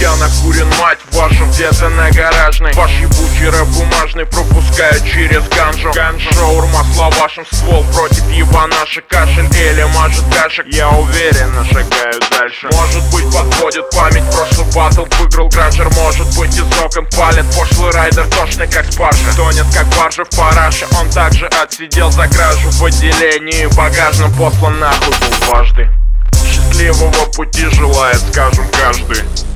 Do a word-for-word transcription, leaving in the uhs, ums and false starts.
Я накурен, мать вашу, где-то на гаражной. Ваш ебучий рэп бумажный пропускают через ганжу. Шаурма с лавашем, ствол против ебанаши. Кашель или мажет кашек, я уверенно шагаю дальше. Может быть подводит память, прошлый батл выиграл гранжер. Может быть из окон палит пошлый райдер, тошный как спаржа. Тонет как баржа в параше, он также отсидел за кражу. В отделении багажном послан нахуй был дважды. Счастливого пути желает, скажем, каждый.